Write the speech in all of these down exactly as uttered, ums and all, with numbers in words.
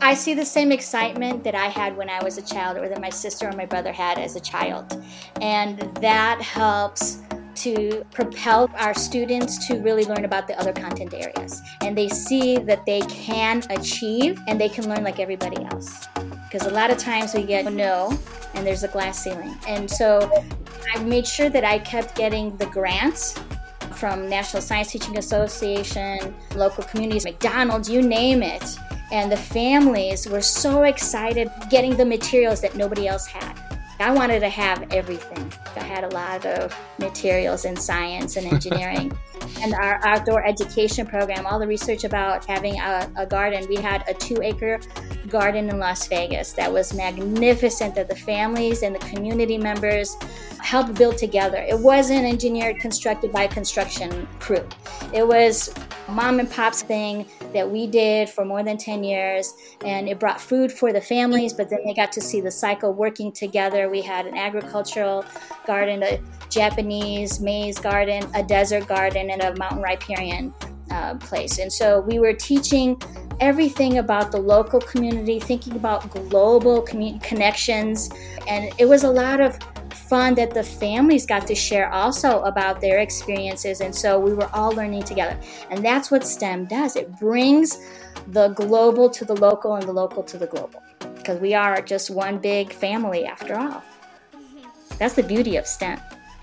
I see the same excitement that I had when I was a child, or that my sister or my brother had as a child. And that helps to propel our students to really learn about the other content areas. And they see that they can achieve and they can learn like everybody else. Because a lot of times we get no, and there's a glass ceiling. And so I made sure that I kept getting the grants from National Science Teaching Association, local communities, McDonald's, you name it. And the families were so excited getting the materials that nobody else had. I wanted to have everything. I had a lot of materials in science and engineering. And our outdoor education program, all the research about having a, a garden. We had a two-acre garden in Las Vegas that was magnificent, that the families and the community members helped build together. It wasn't engineered, constructed by a construction crew. It was mom and pop's thing that we did for more than ten years, and it brought food for the families, but then they got to see the cycle working together. We had an agricultural garden, a Japanese maize garden, a desert garden, and a mountain riparian uh, place. And so we were teaching everything about the local community, thinking about global community connections, and it was a lot of fun that the families got to share also about their experiences. And so we were all learning together. And that's what STEM does. It brings the global to the local and the local to the global, because we are just one big family after all. That's the beauty of STEM.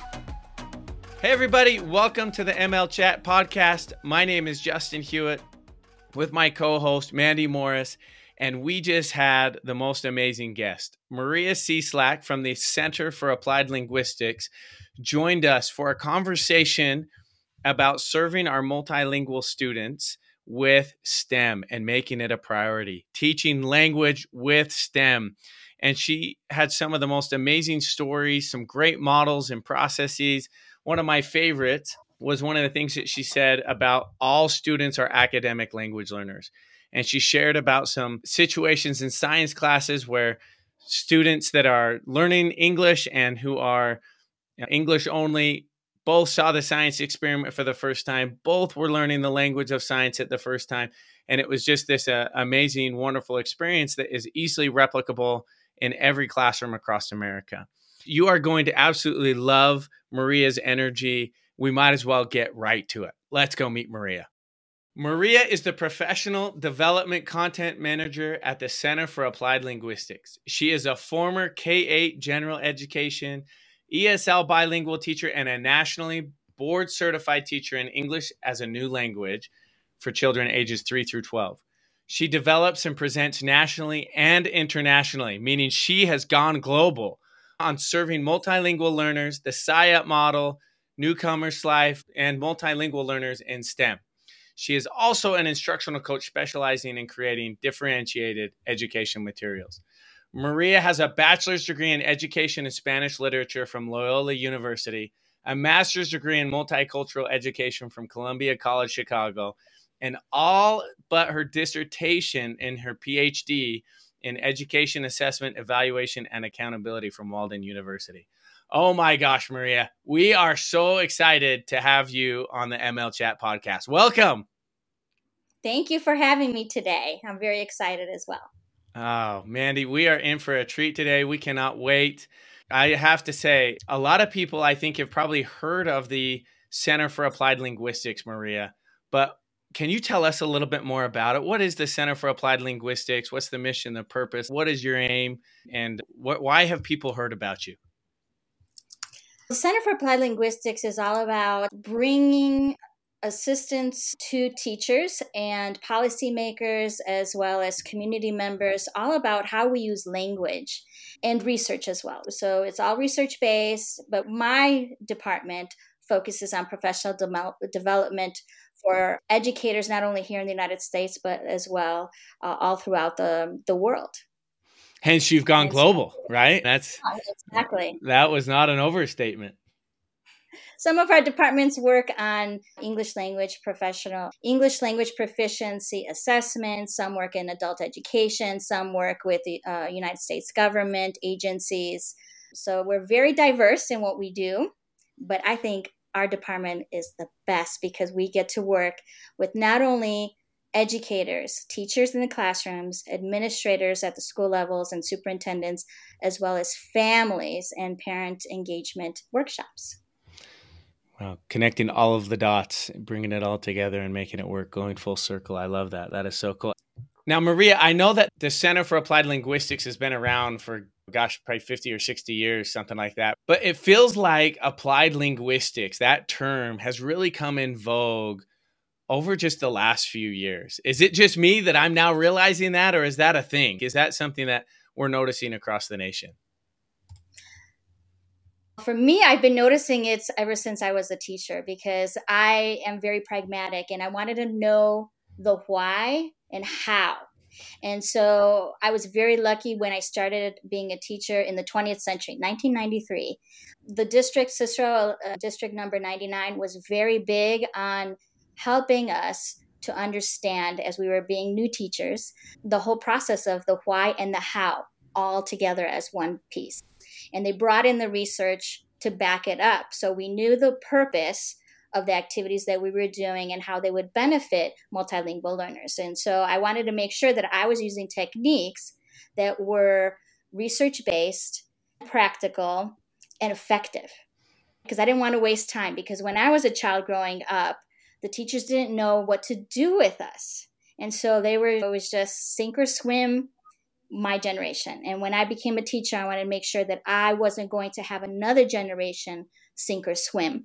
Hey everybody, welcome to the M L Chat podcast. My name is Justin Hewitt with my co-host Mandy Morris. And we just had the most amazing guest. Maria Cieslak from the Center for Applied Linguistics joined us for a conversation about serving our multilingual students with STEM and making it a priority, teaching language with STEM. And she had some of the most amazing stories, some great models and processes. One of my favorites was one of the things that she said about all students are academic language learners. And she shared about some situations in science classes where students that are learning English and who are English only both saw the science experiment for the first time. Both were learning the language of science at the first time. And it was just this uh, amazing, wonderful experience that is easily replicable in every classroom across America. You are going to absolutely love Maria's energy. We might as well get right to it. Let's go meet Maria. Maria is the Professional Development Content Manager at the Center for Applied Linguistics. She is a former K eight general education, E S L bilingual teacher, and a nationally board-certified teacher in English as a new language for children ages three through twelve. She develops and presents nationally and internationally, meaning she has gone global on serving multilingual learners, the S I A P model, Newcomers Life, and multilingual learners in STEM. She is also an instructional coach specializing in creating differentiated education materials. Maria has a bachelor's degree in education and Spanish literature from Loyola University, a master's degree in multicultural education from Columbia College Chicago, and all but her dissertation in her P H D in education assessment, evaluation, and accountability from Walden University. Oh my gosh, Maria, we are so excited to have you on the M L Chat podcast. Welcome. Thank you for having me today. I'm very excited as well. Oh, Mandy, we are in for a treat today. We cannot wait. I have to say, a lot of people, I think, have probably heard of the Center for Applied Linguistics, Maria, but can you tell us a little bit more about it? What is the Center for Applied Linguistics? What's the mission, the purpose? What is your aim? And what, why have people heard about you? The Center for Applied Linguistics is all about bringing assistance to teachers and policymakers, as well as community members, all about how we use language and research as well. So it's all research-based, but my department focuses on professional de- development for educators, not only here in the United States, but as well uh, all throughout the, the world. Hence, you've gone global, right? That's exactly. That was not an overstatement. Some of our departments work on English language professional, English language proficiency assessment. Some work in adult education. Some work with the uh, United States government agencies. So we're very diverse in what we do. But I think our department is the best because we get to work with not only educators, teachers in the classrooms, administrators at the school levels, and superintendents, as well as families and parent engagement workshops. Wow, connecting all of the dots, bringing it all together and making it work, going full circle. I love that. That is so cool. Now, Maria, I know that the Center for Applied Linguistics has been around for, gosh, probably fifty or sixty years, something like that. But it feels like applied linguistics, that term, has really come in vogue over just the last few years. Is it just me that I'm now realizing that, or is that a thing? Is that something that we're noticing across the nation? For me, I've been noticing it ever since I was a teacher because I am very pragmatic and I wanted to know the why and how. And so I was very lucky when I started being a teacher in the twentieth century, nineteen ninety-three. The district, Cicero uh, District Number ninety-nine, was very big on helping us to understand, as we were being new teachers, the whole process of the why and the how all together as one piece. And they brought in the research to back it up. So we knew the purpose of the activities that we were doing and how they would benefit multilingual learners. And so I wanted to make sure that I was using techniques that were research-based, practical, and effective. Because I didn't want to waste time. Because when I was a child growing up, the teachers didn't know what to do with us. And so they were always just sink or swim, my generation. And when I became a teacher, I wanted to make sure that I wasn't going to have another generation sink or swim.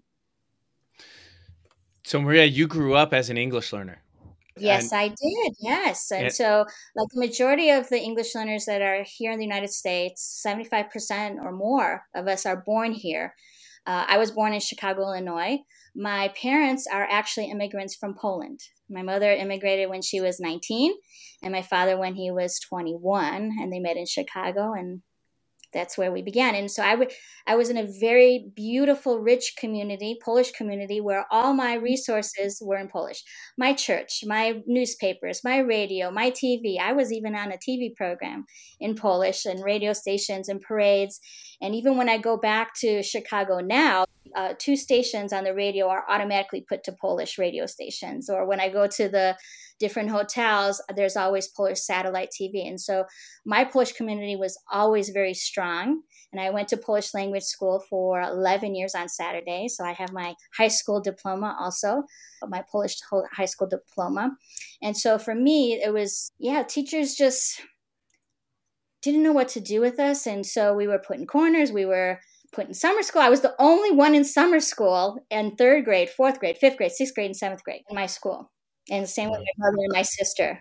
So, Maria, you grew up as an English learner. Yes, and, I did. Yes. And it, so like the majority of the English learners that are here in the United States, seventy-five percent or more of us are born here. Uh, I was born in Chicago, Illinois. My parents are actually immigrants from Poland. My mother immigrated when she was nineteen and my father when he was twenty-one, and they met in Chicago, and that's where we began. And so I, w- I was in a very beautiful, rich community, Polish community, where all my resources were in Polish. My church, my newspapers, my radio, my T V. I was even on a T V program in Polish and radio stations and parades. And even when I go back to Chicago now, uh, two stations on the radio are automatically put to Polish radio stations. Or when I go to the different hotels, there's always Polish satellite T V. And so my Polish community was always very strong. And I went to Polish language school for eleven years on Saturday. So I have my high school diploma also, my Polish high school diploma. And so for me, it was, yeah, teachers just didn't know what to do with us. And so we were put in corners. We were put in summer school. I was the only one in summer school in third grade, fourth grade, fifth grade, sixth grade, and seventh grade in my school. And the same with my mother and my sister.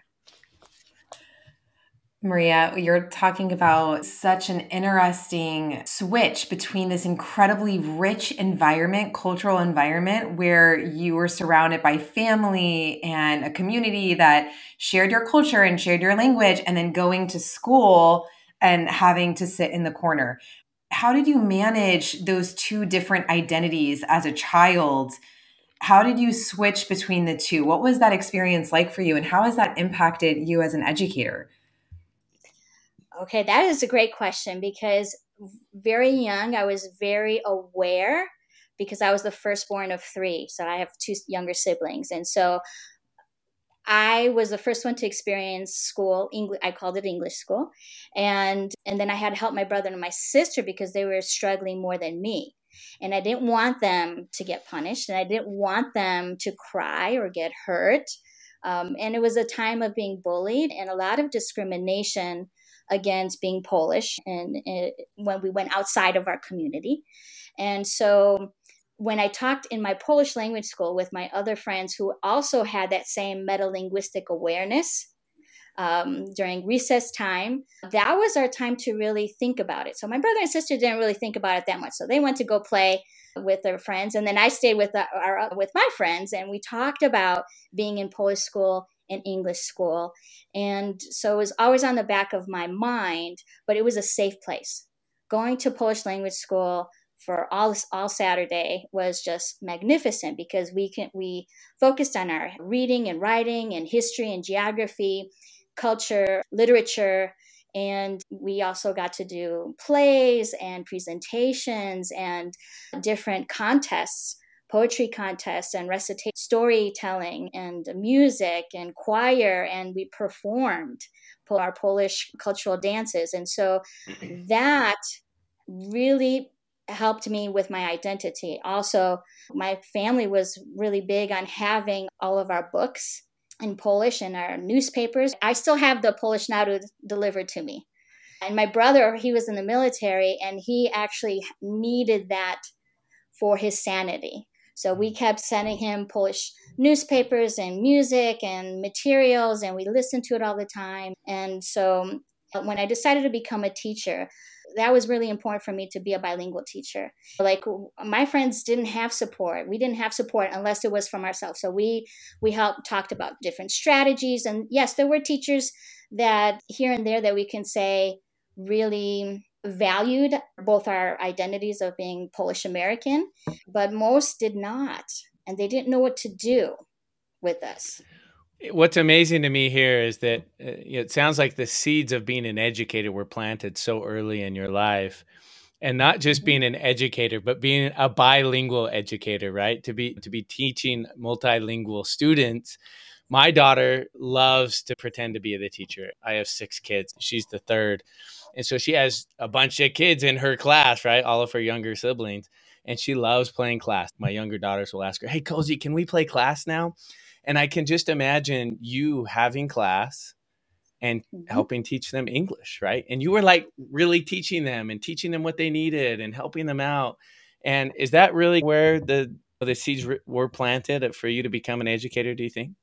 Maria, you're talking about such an interesting switch between this incredibly rich environment, cultural environment, where you were surrounded by family and a community that shared your culture and shared your language, and then going to school and having to sit in the corner. How did you manage those two different identities as a child? How did you switch between the two? What was that experience like for you, and how has that impacted you as an educator? Okay, that is a great question, because very young, I was very aware, because I was the firstborn of three. So I have two younger siblings. And so I was the first one to experience school. English, I called it English school. And, and then I had to help my brother and my sister because they were struggling more than me. And I didn't want them to get punished, and I didn't want them to cry or get hurt. Um, and it was a time of being bullied and a lot of discrimination against being Polish, and, and when we went outside of our community. And so when I talked in my Polish language school with my other friends who also had that same metalinguistic awareness um, during recess time, that was our time to really think about it. So my brother and sister didn't really think about it that much. So they went to go play with their friends. And then I stayed with our, our with my friends, and we talked about being in Polish school and English school. And so it was always on the back of my mind, but it was a safe place. Going to Polish language school for all all Saturday was just magnificent, because we can we focused on our reading and writing and history and geography, culture, literature, and we also got to do plays and presentations and different contests, poetry contests and recitation, storytelling and music and choir, and we performed our Polish cultural dances. And so that really helped me with my identity. Also, my family was really big on having all of our books in Polish and our newspapers. I still have the Polish Narodu delivered to me. And my brother, he was in the military, and he actually needed that for his sanity. So we kept sending him Polish newspapers and music and materials, and we listened to it all the time. And so when I decided to become a teacher, that was really important for me to be a bilingual teacher. Like, my friends didn't have support. We didn't have support unless it was from ourselves. So we we helped talked about different strategies. And yes, there were teachers that here and there that we can say really valued both our identities of being Polish American, but most did not. And they didn't know what to do with us. What's amazing to me here is that uh, it sounds like the seeds of being an educator were planted so early in your life, and not just being an educator, but being a bilingual educator, right? To be to be teaching multilingual students. My daughter loves to pretend to be the teacher. I have six kids. She's the third. And so she has a bunch of kids in her class, right? All of her younger siblings. And she loves playing class. My younger daughters will ask her, "Hey, Cozy, can we play class now?" And I can just imagine you having class and mm-hmm. helping teach them English, right? And you were like really teaching them and teaching them what they needed and helping them out. And is that really where the the seeds were planted for you to become an educator, do you think?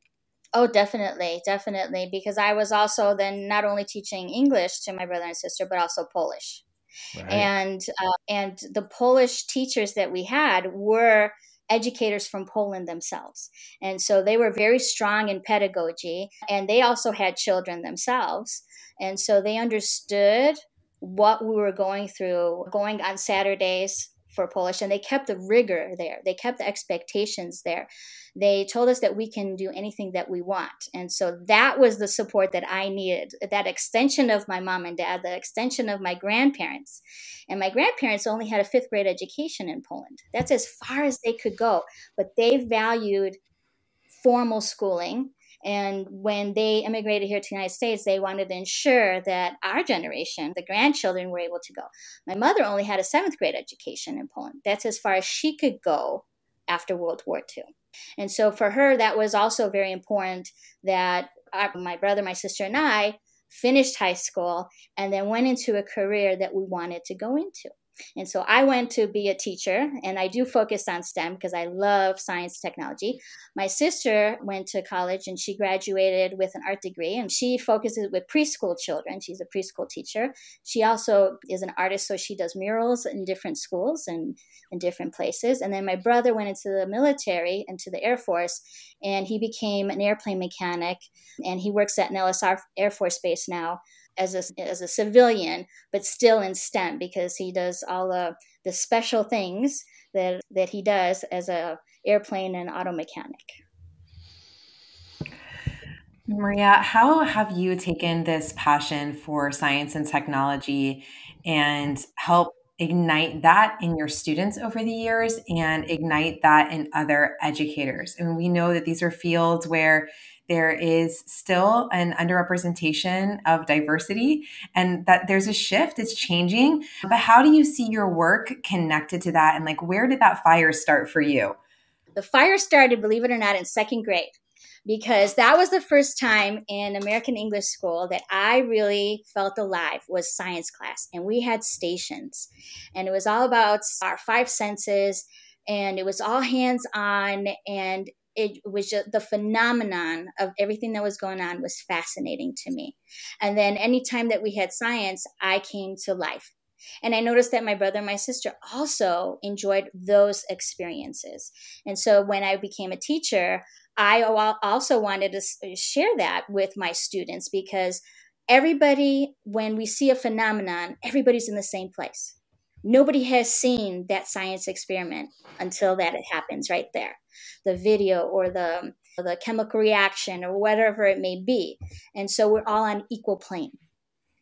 Oh, definitely, definitely. Because I was also then not only teaching English to my brother and sister, but also Polish. Right. And uh, and the Polish teachers that we had were educators from Poland themselves. And so they were very strong in pedagogy, and they also had children themselves. And so they understood what we were going through, going on Saturdays for Polish, and they kept the rigor there. They kept the expectations there. They told us that we can do anything that we want. And so that was the support that I needed, that extension of my mom and dad, the extension of my grandparents. And my grandparents only had a fifth grade education in Poland. That's as far as they could go. But they valued formal schooling. And when they immigrated here to the United States, they wanted to ensure that our generation, the grandchildren, were able to go. My mother only had a seventh grade education in Poland. That's as far as she could go after World War Two. And so for her, that was also very important that our, my brother, my sister, and I finished high school and then went into a career that we wanted to go into. And so I went to be a teacher, and I do focus on STEM because I love science and technology. My sister went to college and she graduated with an art degree, and she focuses with preschool children. She's a preschool teacher. She also is an artist, so she does murals in different schools and in different places. And then my brother went into the military, into the Air Force, and he became an airplane mechanic, and he works at Nellis Air Force Base now as a, as a civilian, but still in STEM because he does all the, the special things that, that he does as a airplane and auto mechanic. Maria, how have you taken this passion for science and technology and help ignite that in your students over the years and ignite that in other educators? I mean, we know that these are fields where there is still an underrepresentation of diversity and that there's a shift, it's changing. But how do you see your work connected to that? And like, where did that fire start for you? The fire started, believe it or not, in second grade, because that was the first time in American English school that I really felt alive was science class. And we had stations, and it was all about our five senses, and it was all hands-on, and it was just the phenomenon of everything that was going on was fascinating to me. And then anytime that we had science, I came to life. And I noticed that my brother and my sister also enjoyed those experiences. And so when I became a teacher, I also wanted to share that with my students because everybody, when we see a phenomenon, everybody's in the same place. Nobody has seen that science experiment until that it happens right there, the video or the, the chemical reaction or whatever it may be. And so we're all on equal plane.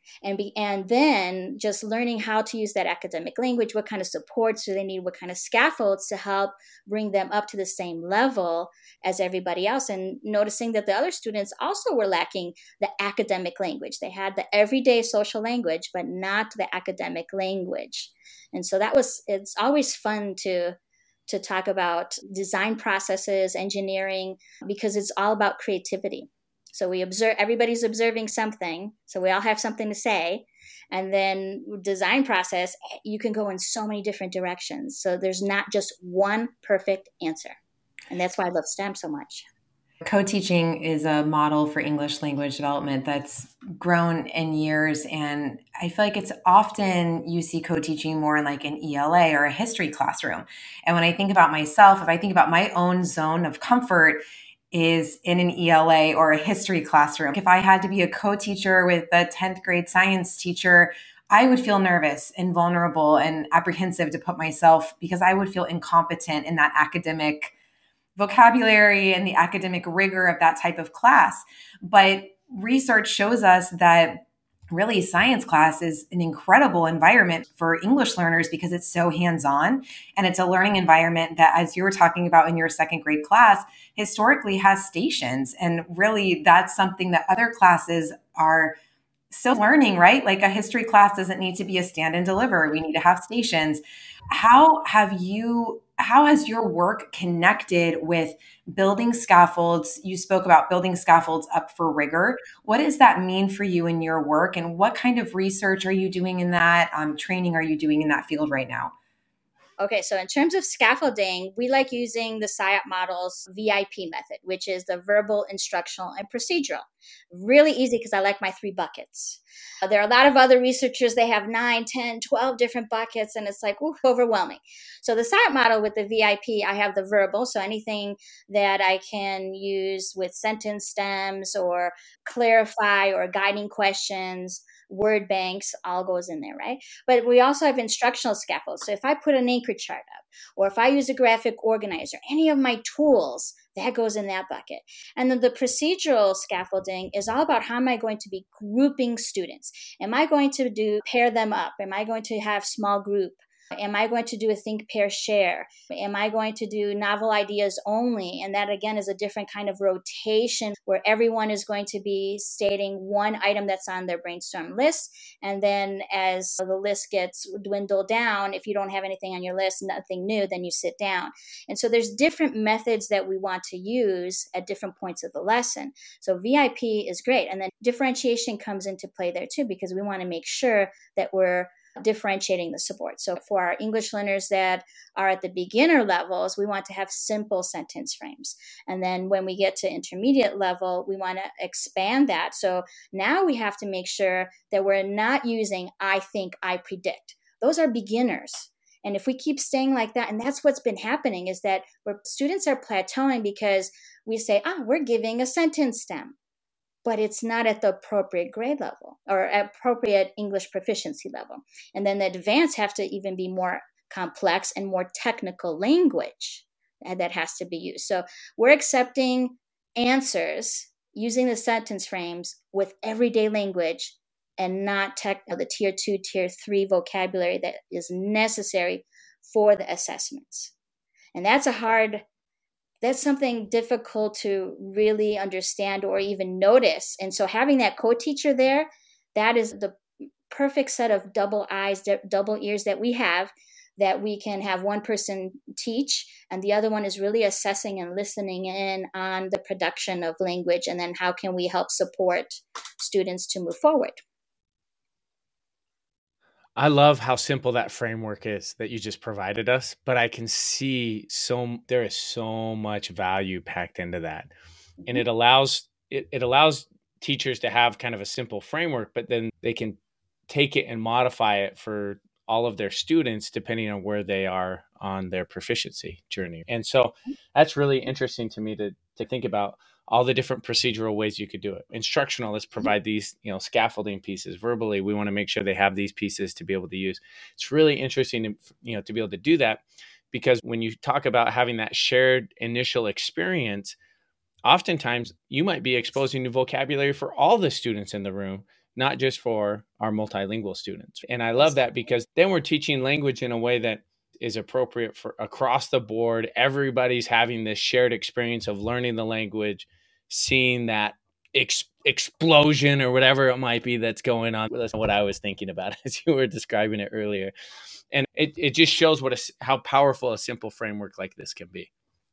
And be, and then just learning how to use that academic language, what kind of supports do they need, what kind of scaffolds to help bring them up to the same level as everybody else. And noticing that the other students also were lacking the academic language. They had the everyday social language, but not the academic language. And so that was, it's always fun to to talk about design processes, engineering, because it's all about creativity. So we observe, everybody's observing something. So we all have something to say. And then design process, you can go in so many different directions. So there's not just one perfect answer. And that's why I love STEM so much. Co-teaching is a model for English language development that's grown in years. And I feel like it's often you see co-teaching more in like an E L A or a history classroom. And when I think about myself, if I think about my own zone of comfort is in an E L A or a history classroom. If I had to be a co-teacher with a tenth grade science teacher, I would feel nervous and vulnerable and apprehensive to put myself, because I would feel incompetent in that academic vocabulary and the academic rigor of that type of class. But research shows us that really science class is an incredible environment for English learners because it's so hands-on, and it's a learning environment that, as you were talking about in your second grade class, historically has stations. And really that's something that other classes are still learning, right? Like a history class doesn't need to be a stand and deliver. We need to have stations. How have you, how has your work connected with building scaffolds? You spoke about building scaffolds up for rigor. What does that mean for you in your work? And what kind of research are you doing in that? Um, training are you doing in that field right now? Okay, so in terms of scaffolding, we like using the S I O P model's V I P method, which is the verbal, instructional, and procedural. Really easy because I like my three buckets. Uh, there are a lot of other researchers, they have nine, ten, twelve different buckets, and it's like, ooh, overwhelming. So the S I O P model with the V I P, I have the verbal, so anything that I can use with sentence stems or clarify or guiding questions, word banks, all goes in there, right? But we also have instructional scaffolds. So if I put an anchor chart up, or if I use a graphic organizer, any of my tools, that goes in that bucket. And then the procedural scaffolding is all about how am I going to be grouping students? Am I going to do pair them up? Am I going to have small group? Am I going to do a think, pair, share? Am I going to do novel ideas only? And that, again, is a different kind of rotation where everyone is going to be stating one item that's on their brainstorm list. And then as the list gets dwindled down, if you don't have anything on your list, nothing new, then you sit down. And so there's different methods that we want to use at different points of the lesson. So V I P is great. And then differentiation comes into play there too, because we want to make sure that we're differentiating the support. So for our English learners that are at the beginner levels, we want to have simple sentence frames. And then when we get to intermediate level, we want to expand that. So now we have to make sure that we're not using I think, I predict. Those are beginners. And if we keep staying like that, and that's what's been happening, is that where students are plateauing because we say, ah, we're giving a sentence stem, but it's not at the appropriate grade level or appropriate English proficiency level. And then the advanced have to even be more complex and more technical language that has to be used. So we're accepting answers using the sentence frames with everyday language and not tech, the tier two, tier three vocabulary that is necessary for the assessments. And that's a hard That's something difficult to really understand or even notice. And so having that co-teacher there, that is the perfect set of double eyes, double ears that we have, that we can have one person teach and the other one is really assessing and listening in on the production of language. And then how can we help support students to move forward? I love how simple that framework is that you just provided us, but I can see so there is so much value packed into that. And it allows it, it allows teachers to have kind of a simple framework, but then they can take it and modify it for all of their students depending on where they are on their proficiency journey. And so that's really interesting to me to to think about all the different procedural ways you could do it. Instructional, let's provide these, you know, scaffolding pieces. Verbally, we want to make sure they have these pieces to be able to use. It's really interesting to, you know, to be able to do that, because when you talk about having that shared initial experience, oftentimes you might be exposing new vocabulary for all the students in the room not just for our multilingual students. And I love that because then we're teaching language in a way that is appropriate for across the board. Everybody's having this shared experience of learning the language, seeing that ex- explosion or whatever it might be that's going on. That's what I was thinking about as you were describing it earlier. And it, it just shows what a, how powerful a simple framework like this can be.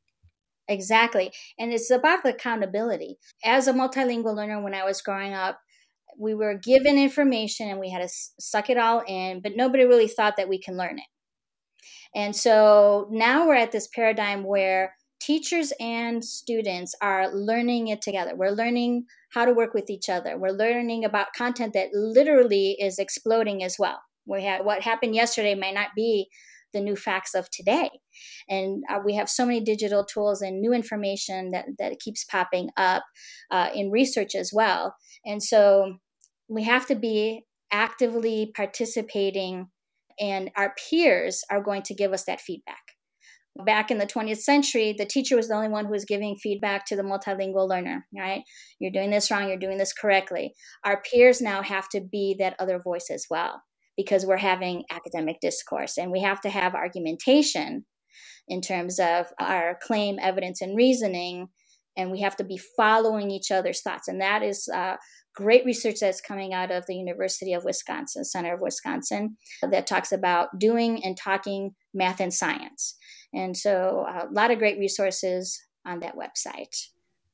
Exactly. And it's about the accountability. As a multilingual learner, when I was growing up, we were given information and we had to suck it all in, but nobody really thought that we can learn it. And so now we're at this paradigm where teachers and students are learning it together. We're learning how to work with each other. We're learning about content that literally is exploding as well. We have what happened yesterday might not be the new facts of today. And uh, we have so many digital tools and new information that, that keeps popping up uh, in research as well. And so we have to be actively participating, and our peers are going to give us that feedback. Back in the twentieth century, the teacher was the only one who was giving feedback to the multilingual learner, right? You're doing this wrong, you're doing this correctly. Our peers now have to be that other voice as well, because we're having academic discourse and we have to have argumentation in terms of our claim, evidence, and reasoning. And we have to be following each other's thoughts. And that is uh, great research that's coming out of the University of Wisconsin, Center of Wisconsin, that talks about doing and talking math and science. And so a lot of great resources on that website.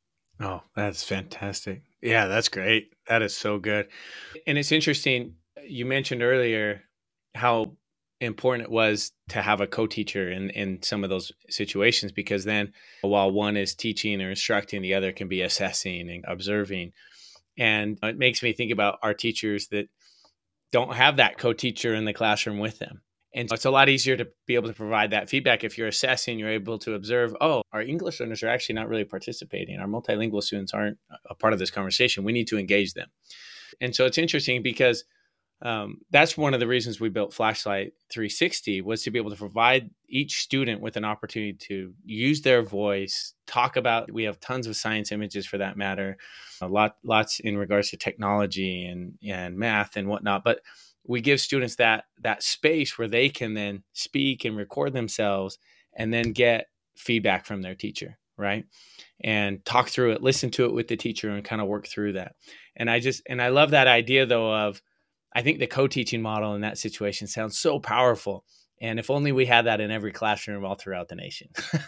Oh, that's fantastic. Yeah, that's great. That is so good. And it's interesting. You mentioned earlier how important it was to have a co-teacher in, in some of those situations, because then while one is teaching or instructing, the other can be assessing and observing. And it makes me think about our teachers that don't have that co-teacher in the classroom with them. And so it's a lot easier to be able to provide that feedback. If you're assessing, you're able to observe, oh, our English learners are actually not really participating. Our multilingual students aren't a part of this conversation. We need to engage them. And so it's interesting because um, that's one of the reasons we built Flashlight three sixty, was to be able to provide each student with an opportunity to use their voice, talk about, we have tons of science images for that matter, a lot, lots in regards to technology and, and math and whatnot. But we give students that that space where they can then speak and record themselves and then get feedback from their teacher, right? And talk through it, listen to it with the teacher and kind of work through that. And I just, and I love that idea though of, I think the co-teaching model in that situation sounds so powerful. And if only we had that in every classroom all throughout the nation.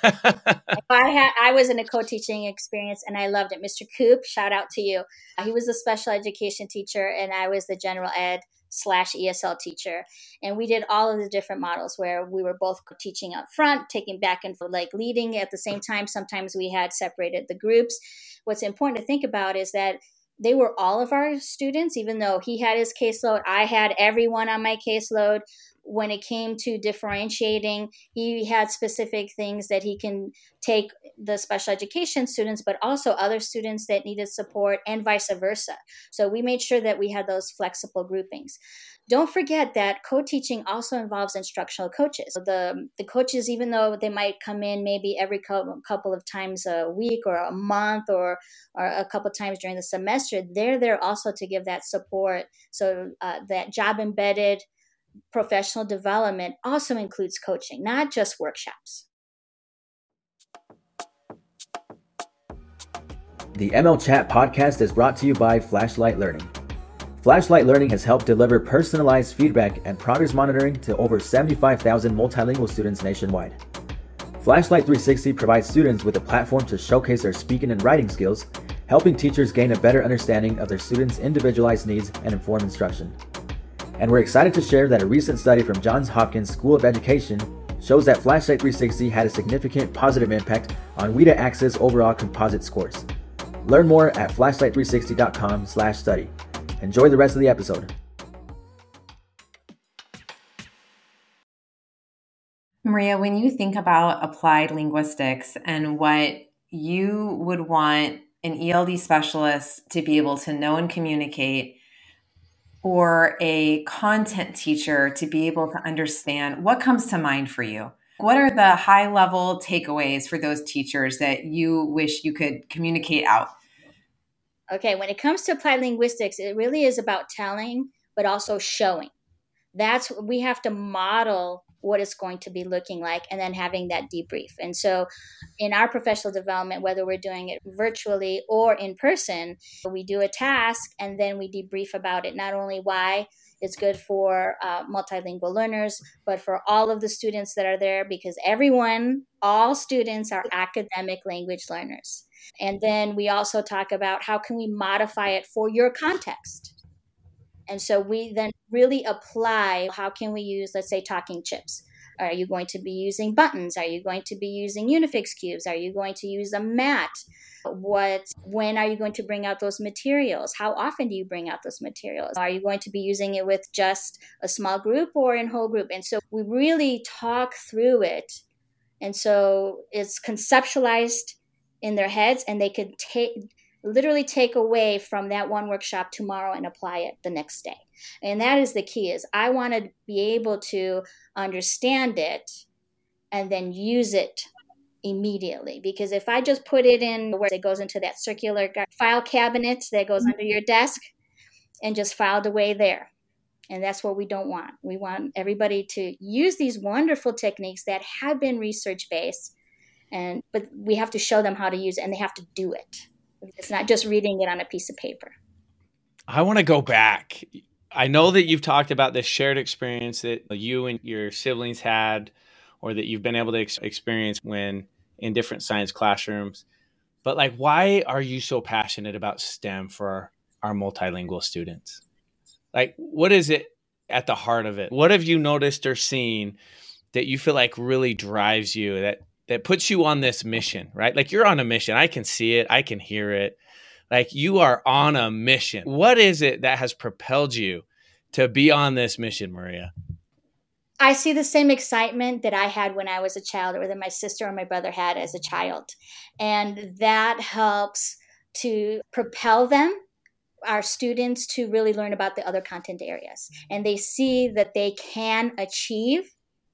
I had, I was in a co-teaching experience and I loved it. Mister Coop, shout out to you. He was a special education teacher and I was the general ed slash E S L teacher. And we did all of the different models where we were both teaching up front, taking back and forth, like leading at the same time. Sometimes we had separated the groups. What's important to think about is that they were all of our students, even though he had his caseload, I had everyone on my caseload. When it came to differentiating, he had specific things that he can take the special education students, but also other students that needed support and vice versa. So we made sure that we had those flexible groupings. Don't forget that co-teaching also involves instructional coaches. The, the coaches, even though they might come in maybe every couple of times a week or a month or, or a couple of times during the semester, they're there also to give that support. So uh, that job embedded professional development also includes coaching, not just workshops. The M L Chat podcast is brought to you by Flashlight Learning. Flashlight Learning has helped deliver personalized feedback and progress monitoring to over seventy-five thousand multilingual students nationwide. Flashlight three sixty provides students with a platform to showcase their speaking and writing skills, helping teachers gain a better understanding of their students' individualized needs and inform instruction. And we're excited to share that a recent study from Johns Hopkins School of Education shows that Flashlight three sixty had a significant positive impact on W I D A Access overall composite scores. Learn more at flashlight three sixty dot com slash study. Enjoy the rest of the episode. Maria, when you think about applied linguistics and what you would want an E L D specialist to be able to know and communicate, or a content teacher to be able to understand, what comes to mind for you? What are the high-level takeaways for those teachers that you wish you could communicate out? Okay, when it comes to applied linguistics, it really is about telling, but also showing. That's we have to model what it's going to be looking like and then having that debrief. And so in our professional development, whether we're doing it virtually or in person, we do a task and then we debrief about it, not only why it's good for uh, multilingual learners, but for all of the students that are there, because everyone, all students are academic language learners. And then we also talk about how can we modify it for your context. And so we then really apply, how can we use, let's say, talking chips? Are you going to be using buttons? Are you going to be using Unifix cubes? Are you going to use a mat? What, when are you going to bring out those materials? How often do you bring out those materials? Are you going to be using it with just a small group or in whole group? And so we really talk through it. And so it's conceptualized in their heads, and they could take literally take away from that one workshop tomorrow and apply it the next day. And that is the key, is I want to be able to understand it and then use it immediately. Because if I just put it in where it goes into that circular file cabinet that goes under your desk and just filed away there. And that's what we don't want. We want everybody to use these wonderful techniques that have been research-based, and but we have to show them how to use it, and they have to do it. It's not just reading it on a piece of paper. I want to go back. I know that you've talked about this shared experience that you and your siblings had, or that you've been able to ex- experience when in different science classrooms. But like, why are you so passionate about STEM for our, our multilingual students? Like, what is it at the heart of it? What have you noticed or seen that you feel like really drives you, that that puts you on this mission, right? Like, you're on a mission. I can see it. I can hear it. Like, you are on a mission. What is it that has propelled you to be on this mission, Maria? I see the same excitement that I had when I was a child, or that my sister or my brother had as a child. And that helps to propel them, our students, to really learn about the other content areas. And they see that they can achieve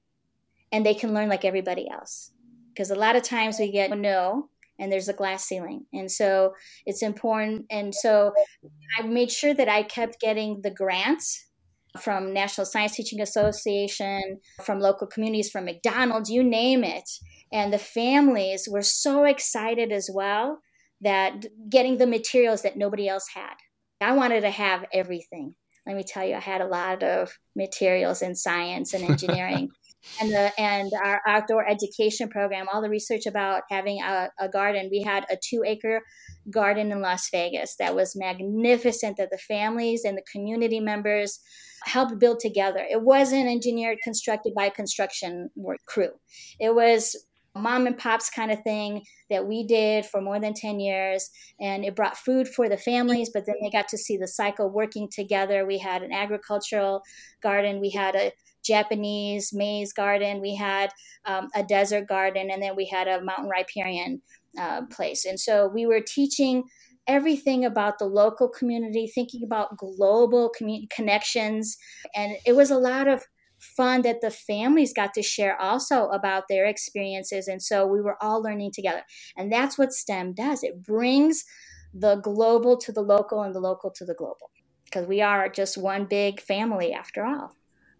and they can learn like everybody else. Because a lot of times we get no, and there's a glass ceiling. And so it's important. And so I made sure that I kept getting the grants from National Science Teaching Association, from local communities, from McDonald's, you name it. And the families were so excited as well, that getting the materials that nobody else had. I wanted to have everything. Let me tell you, I had a lot of materials in science and engineering. And the and our outdoor education program, all the research about having a, a garden. We had a two acre garden in Las Vegas that was magnificent, that the families and the community members helped build together. It wasn't engineered, constructed by a construction work crew. It was mom and pops kind of thing that we did for more than ten years. And it brought food for the families, but then they got to see the cycle working together. We had an agricultural garden. We had a Japanese maize garden. We had um, a desert garden, and then we had a mountain riparian uh, place. And so we were teaching everything about the local community, thinking about global community connections. And it was a lot of fun that the families got to share also about their experiences. And so we were all learning together. And that's what STEM does. It brings the global to the local and the local to the global, because we are just one big family after all.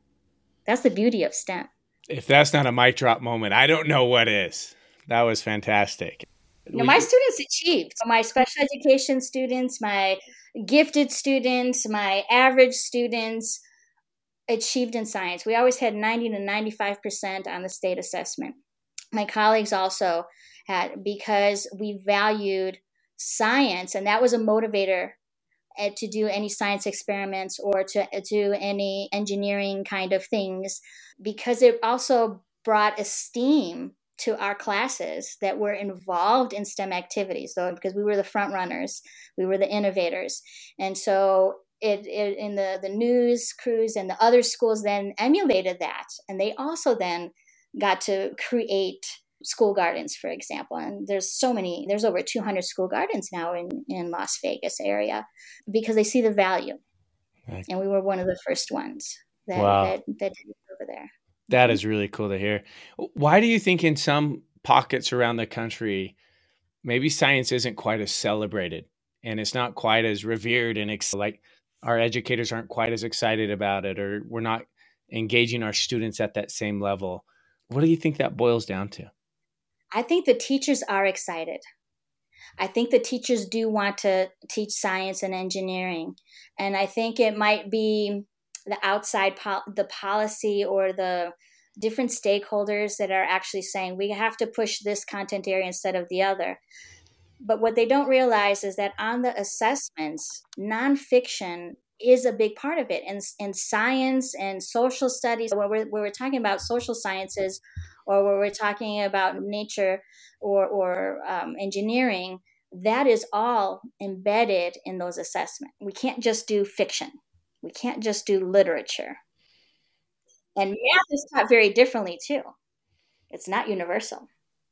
That's the beauty of STEM. If that's not a mic drop moment, I don't know what is. That was fantastic. You know, my students achieved. My special education students, my gifted students, my average students achieved in science. We always had ninety to ninety-five percent on the state assessment. My colleagues also had, because we valued science, and that was a motivator to do any science experiments or to do any engineering kind of things, because it also brought esteem to our classes that were involved in STEM activities, though, because we were the front runners, we were the innovators. And so it, it in the, the news crews and the other schools then emulated that. And they also then got to create school gardens, for example. And there's so many, there's over two hundred school gardens now in, in Las Vegas area, because they see the value. Right. And we were one of the first ones that, wow. that, that did it over there. That is really cool to hear. Why do you think in some pockets around the country, maybe science isn't quite as celebrated and it's not quite as revered and ex- like our educators aren't quite as excited about it, or we're not engaging our students at that same level. What do you think that boils down to? I think the teachers are excited. I think the teachers do want to teach science and engineering. And I think it might be the outside, pol- the policy or the different stakeholders that are actually saying we have to push this content area instead of the other. But what they don't realize is that on the assessments, nonfiction is a big part of it. And, and science and social studies, where we're, where we're talking about social sciences, or where we're talking about nature or, or um, engineering, that is all embedded in those assessments. We can't just do fiction. We can't just do literature. And math is taught very differently too. It's not universal.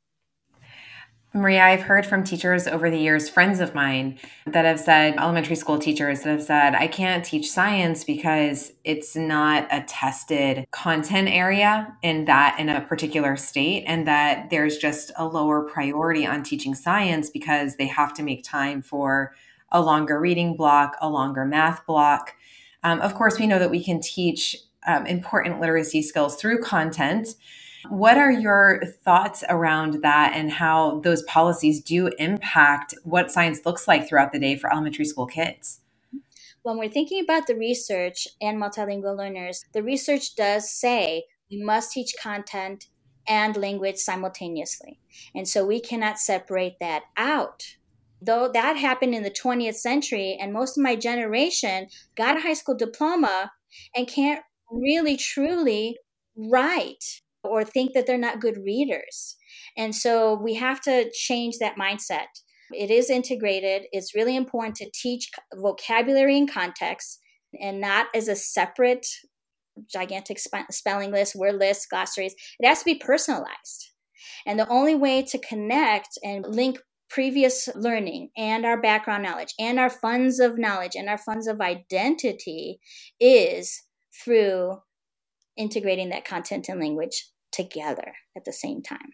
Maria, I've heard from teachers over the years, friends of mine that have said, elementary school teachers that have said, I can't teach science because it's not a tested content area in that in a particular state, and that there's just a lower priority on teaching science because they have to make time for a longer reading block, a longer math block. Um, of course, we know that we can teach um, important literacy skills through content. What are your thoughts around that and how those policies do impact what science looks like throughout the day for elementary school kids? When we're thinking about the research and multilingual learners, the research does say we must teach content and language simultaneously. And so we cannot separate that out. Though that happened in the twentieth century, and most of my generation got a high school diploma and can't really truly write or think that they're not good readers. And so we have to change that mindset. It is integrated. It's really important to teach vocabulary and context, and not as a separate gigantic sp- spelling list, word lists, glossaries. It has to be personalized. And the only way to connect and link previous learning and our background knowledge and our funds of knowledge and our funds of identity is through integrating that content and language together at the same time.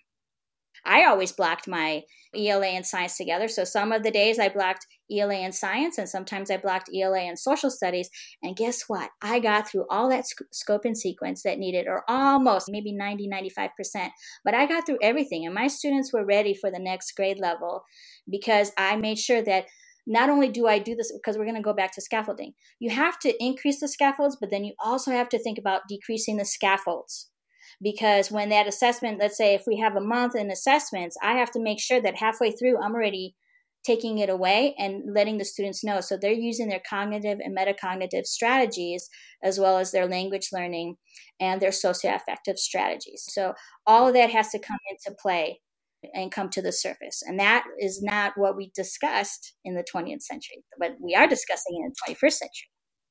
I always blocked my E L A and science together. So some of the days I blocked E L A and science, and sometimes I blocked E L A and social studies. And guess what? I got through all that sc- scope and sequence that needed, or almost maybe ninety, ninety-five percent. But I got through everything, and my students were ready for the next grade level because I made sure that not only do I do this, because we're going to go back to scaffolding. You have to increase the scaffolds, but then you also have to think about decreasing the scaffolds. Because when that assessment, let's say if we have a month in assessments, I have to make sure that halfway through I'm already taking it away and letting the students know. So they're using their cognitive and metacognitive strategies, as well as their language learning and their socioaffective strategies. So all of that has to come into play and come to the surface. And that is not what we discussed in the twentieth century, but we are discussing in the twenty-first century.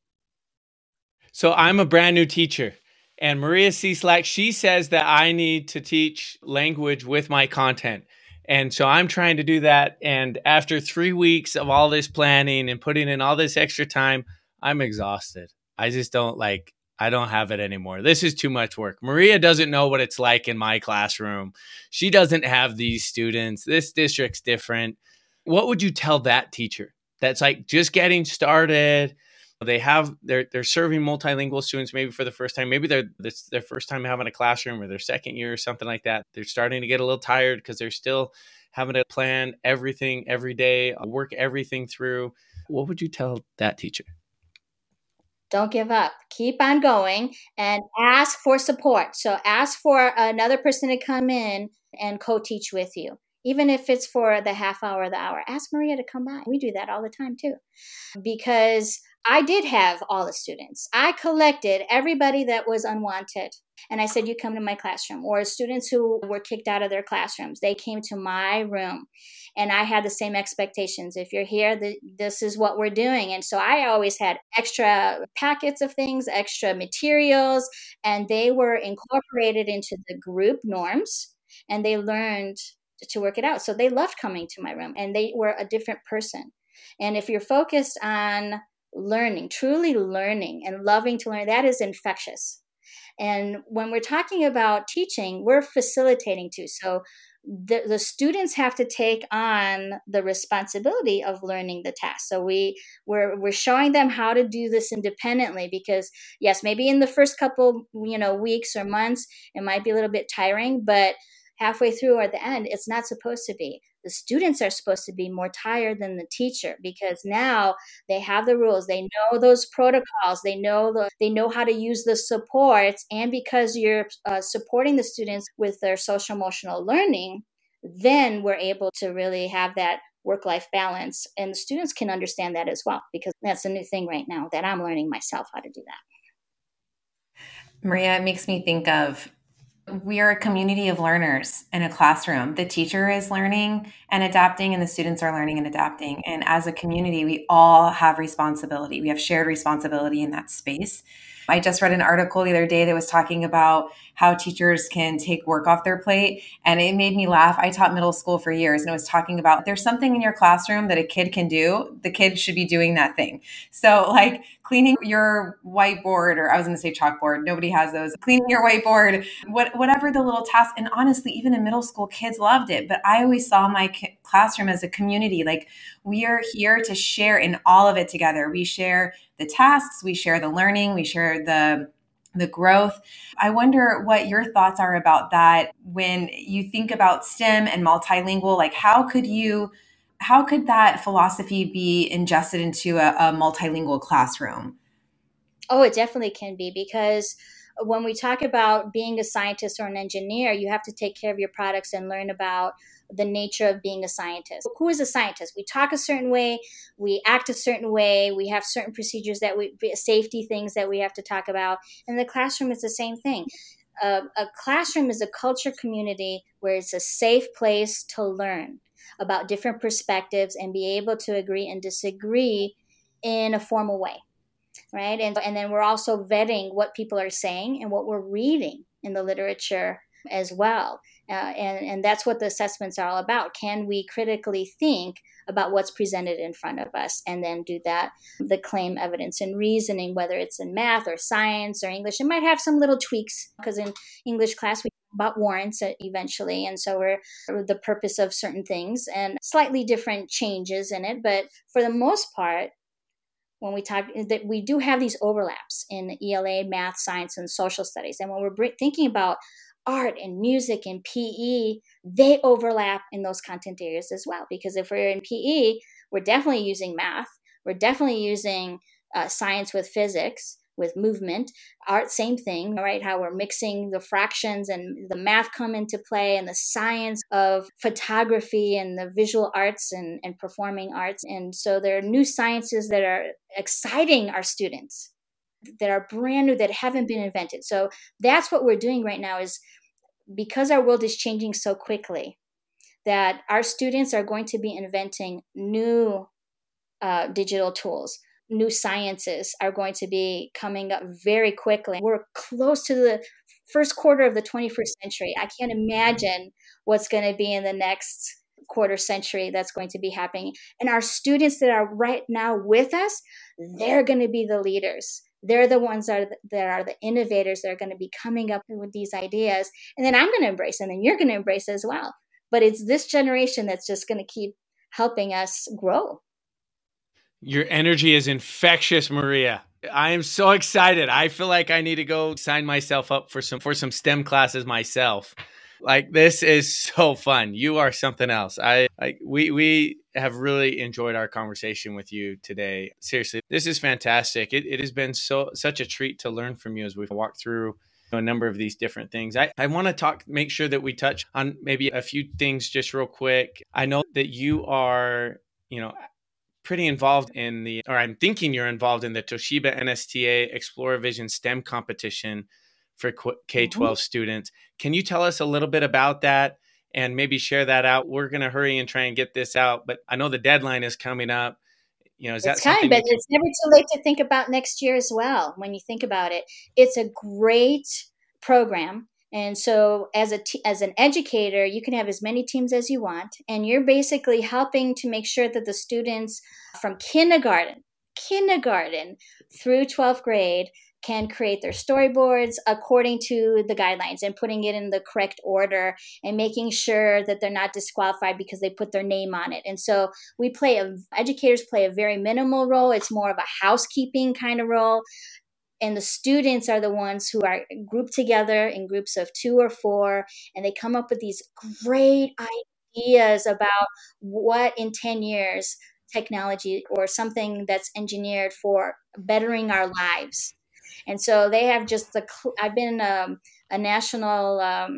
So I'm a brand new teacher. And Maria Cieslak, she says that I need to teach language with my content. And so I'm trying to do that. And after three weeks of all this planning and putting in all this extra time, I'm exhausted. I just don't like, I don't have it anymore. This is too much work. Maria doesn't know what it's like in my classroom. She doesn't have these students. This district's different. What would you tell that teacher that's like just getting started? They have they're they're serving multilingual students maybe for the first time. Maybe they're this their first time having a classroom, or their second year or something like that. They're starting to get a little tired because they're still having to plan everything every day, work everything through. What would you tell that teacher? Don't give up. Keep on going and ask for support. So ask for another person to come in and co-teach with you. Even if it's for the half hour, the hour, ask Maria to come by. We do that all the time too. Because I did have all the students. I collected everybody that was unwanted. And I said, you come to my classroom. Or students who were kicked out of their classrooms, they came to my room. And I had the same expectations. If you're here, the, this is what we're doing. And so I always had extra packets of things, extra materials, and they were incorporated into the group norms, and they learned to work it out. So they loved coming to my room, and they were a different person. And if you're focused on learning, truly learning and loving to learn, that is infectious. And when we're talking about teaching, we're facilitating too. So the, the students have to take on the responsibility of learning the task. So we we're we're showing them how to do this independently, because yes, maybe in the first couple, you know, weeks or months, it might be a little bit tiring, but halfway through or at the end, it's not supposed to be. The students are supposed to be more tired than the teacher, because now they have the rules, they know those protocols, they know the they know how to use the supports, and because you're uh, supporting the students with their social emotional learning, then we're able to really have that work-life balance, and the students can understand that as well, because that's a new thing right now that I'm learning myself how to do that. Maria, it makes me think of, we are a community of learners in a classroom. The teacher is learning and adapting, and the students are learning and adapting. And as a community, we all have responsibility. We have shared responsibility in that space. I just read an article the other day that was talking about how teachers can take work off their plate, and it made me laugh. I taught middle school for years, and it was talking about, there's something in your classroom that a kid can do. The kid should be doing that thing. So like cleaning your whiteboard, or I was going to say chalkboard. Nobody has those. Cleaning your whiteboard, what, whatever the little task. And honestly, even in middle school, kids loved it. But I always saw my classroom as a community. Like, we are here to share in all of it together. We share the tasks, we share the learning, we share the the growth. I wonder what your thoughts are about that when you think about STEM and multilingual. Like, how could you, how could that philosophy be ingested into a, a multilingual classroom? Oh, it definitely can be, because when we talk about being a scientist or an engineer, you have to take care of your products and learn about the nature of being a scientist. Who is a scientist? We talk a certain way, we act a certain way, we have certain procedures that we, safety things that we have to talk about. In the classroom, it's the same thing. Uh, a classroom is a culture community where it's a safe place to learn about different perspectives and be able to agree and disagree in a formal way. Right. And, and then we're also vetting what people are saying and what we're reading in the literature as well. Uh, and, and that's what the assessments are all about. Can we critically think about what's presented in front of us, and then do that, the claim, evidence, and reasoning, whether it's in math or science or English. It might have some little tweaks, because in English class, we talk about warrants eventually. And so we're the purpose of certain things and slightly different changes in it. But for the most part, when we talk, that we do have these overlaps in E L A, math, science, and social studies. And when we're thinking about art and music and P E, they overlap in those content areas as well. Because if we're in P E, we're definitely using math. We're definitely using uh, science with physics, with movement. Art, same thing, right? How we're mixing the fractions and the math come into play, and the science of photography and the visual arts and, and performing arts. And so there are new sciences that are exciting our students, that are brand new, that haven't been invented. So that's what we're doing right now, is because our world is changing so quickly, that our students are going to be inventing new uh, digital tools. New sciences are going to be coming up very quickly. We're close to the first quarter of the twenty-first century. I can't imagine what's going to be in the next quarter century that's going to be happening. And our students that are right now with us, they're going to be the leaders. They're the ones that are, that are the innovators that are going to be coming up with these ideas. And then I'm going to embrace them, and you're going to embrace it as well. But it's this generation that's just going to keep helping us grow. Your energy is infectious, Maria. I am so excited. I feel like I need to go sign myself up for some for some STEM classes myself. Like, this is so fun. You are something else. I like we we have really enjoyed our conversation with you today. Seriously, this is fantastic. It it has been so such a treat to learn from you as we've walked through a number of these different things. I, I want to talk, make sure that we touch on maybe a few things just real quick. I know that you are, you know, pretty involved in the, or I'm thinking you're involved in the Toshiba N S T A ExploraVision STEM competition for K twelve mm-hmm. students. Can you tell us a little bit about that and maybe share that out? We're going to hurry and try and get this out, but I know the deadline is coming up. You know, is it's that time, but can- it's never too late to think about next year as well. When you think about it, it's a great program. And so as a t- as an educator, you can have as many teams as you want, and you're basically helping to make sure that the students from kindergarten, kindergarten through twelfth grade can create their storyboards according to the guidelines and putting it in the correct order and making sure that they're not disqualified because they put their name on it. And so we play, a, educators play a very minimal role. It's more of a housekeeping kind of role. And the students are the ones who are grouped together in groups of two or four, and they come up with these great ideas about what in ten years technology or something that's engineered for bettering our lives. And so they have just the, I've been um, a national um,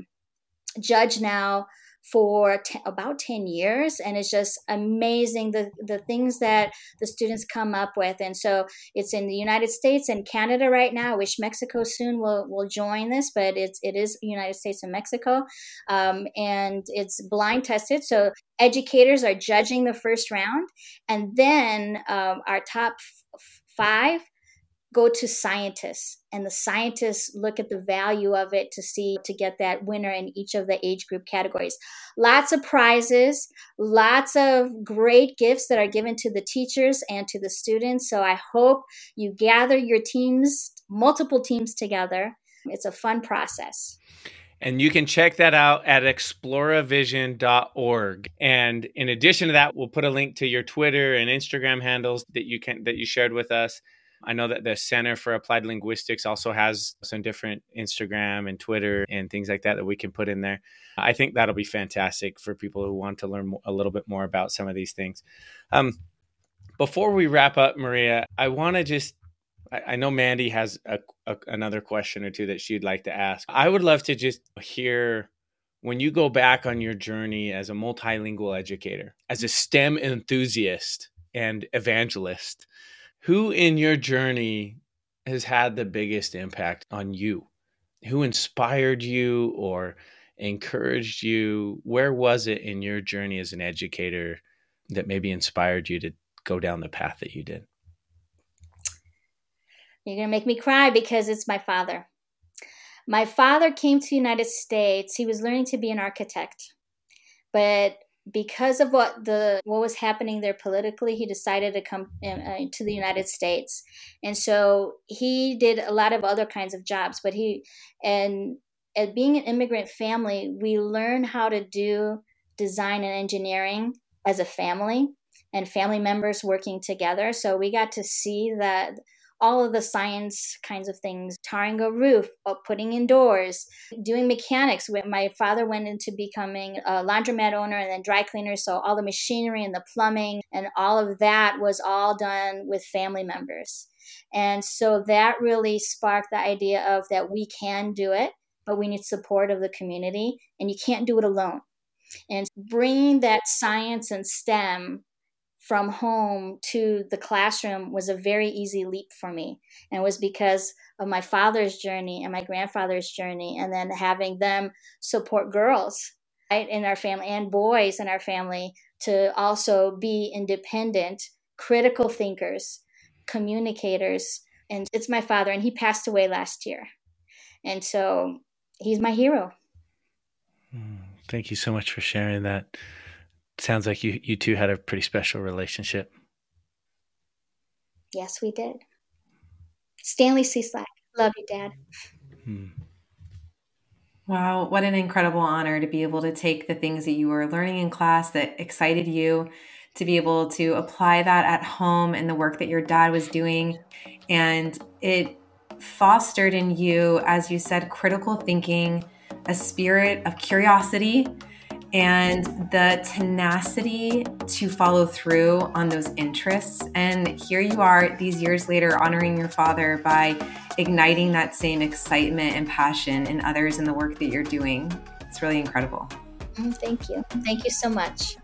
judge now for t- about ten years. And it's just amazing the, the things that the students come up with. And so it's in the United States and Canada right now. I wish Mexico soon will, will join this, but it's, it is United States and Mexico. Um, and it's blind tested. So educators are judging the first round. And then um, our top f- five go to scientists, and the scientists look at the value of it to see, to get that winner in each of the age group categories. Lots of prizes, lots of great gifts that are given to the teachers and to the students. So I hope you gather your teams, multiple teams together. It's a fun process. And you can check that out at exploravision dot org. And in addition to that, we'll put a link to your Twitter and Instagram handles that you can, that you shared with us. I know that the Center for Applied Linguistics also has some different Instagram and Twitter and things like that that we can put in there. I think that'll be fantastic for people who want to learn a little bit more about some of these things. Um, before we wrap up, Maria, I want to just, I, I know Mandy has a, a, another question or two that she'd like to ask. I would love to just hear, when you go back on your journey as a multilingual educator, as a STEM enthusiast and evangelist, who in your journey has had the biggest impact on you? Who inspired you or encouraged you? Where was it in your journey as an educator that maybe inspired you to go down the path that you did? You're going to make me cry because it's my father. My father came to the United States. He was learning to be an architect, but because of what the what was happening there politically, he decided to come in, uh, to the United States. And so he did a lot of other kinds of jobs. But he, and, and being an immigrant family, we learn how to do design and engineering as a family and family members working together. So we got to see that all of the science kinds of things, tarring a roof, putting in doors, doing mechanics. My father went into becoming a laundromat owner and then dry cleaner. So all the machinery and the plumbing and all of that was all done with family members. And so that really sparked the idea of that we can do it, but we need support of the community and you can't do it alone. And bringing that science and STEM from home to the classroom was a very easy leap for me. And it was because of my father's journey and my grandfather's journey, and then having them support girls, right, in our family and boys in our family to also be independent, critical thinkers, communicators. And it's my father, and he passed away last year. And so he's my hero. Thank you so much for sharing that. Sounds like you, you two had a pretty special relationship. Yes, we did. Stanley Cieslak. Love you, Dad. Hmm. Wow, what an incredible honor to be able to take the things that you were learning in class that excited you, to be able to apply that at home and the work that your dad was doing. And it fostered in you, as you said, critical thinking, a spirit of curiosity, and the tenacity to follow through on those interests. And here you are these years later honoring your father by igniting that same excitement and passion in others in the work that you're doing. It's really incredible. Thank you. Thank you so much.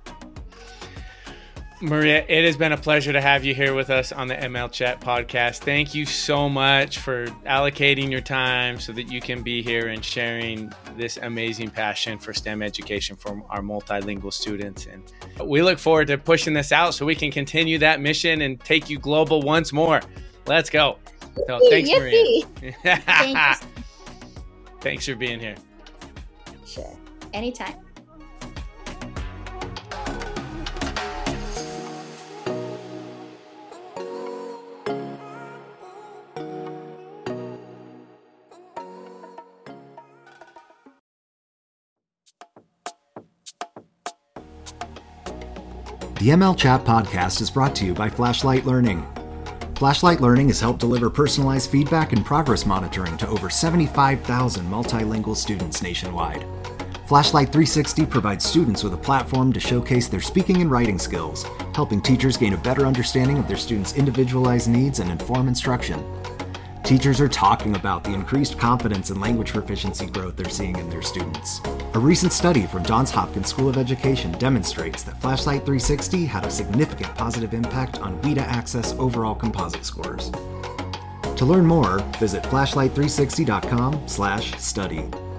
Maria, it has been a pleasure to have you here with us on the M L Chat podcast. Thank you so much for allocating your time so that you can be here and sharing this amazing passion for STEM education for our multilingual students. And we look forward to pushing this out so we can continue that mission and take you global once more. Let's go. So, thanks, Yippee. Maria. Thank you. Thanks for being here. Sure. Anytime. The M L Chat podcast is brought to you by Flashlight Learning. Flashlight Learning has helped deliver personalized feedback and progress monitoring to over seventy-five thousand multilingual students nationwide. Flashlight three sixty provides students with a platform to showcase their speaking and writing skills, helping teachers gain a better understanding of their students' individualized needs and inform instruction. Teachers are talking about the increased confidence and language proficiency growth they're seeing in their students. A recent study from Johns Hopkins School of Education demonstrates that Flashlight three sixty had a significant positive impact on W I D A Access overall composite scores. To learn more, visit flashlight three sixty dot com slash study.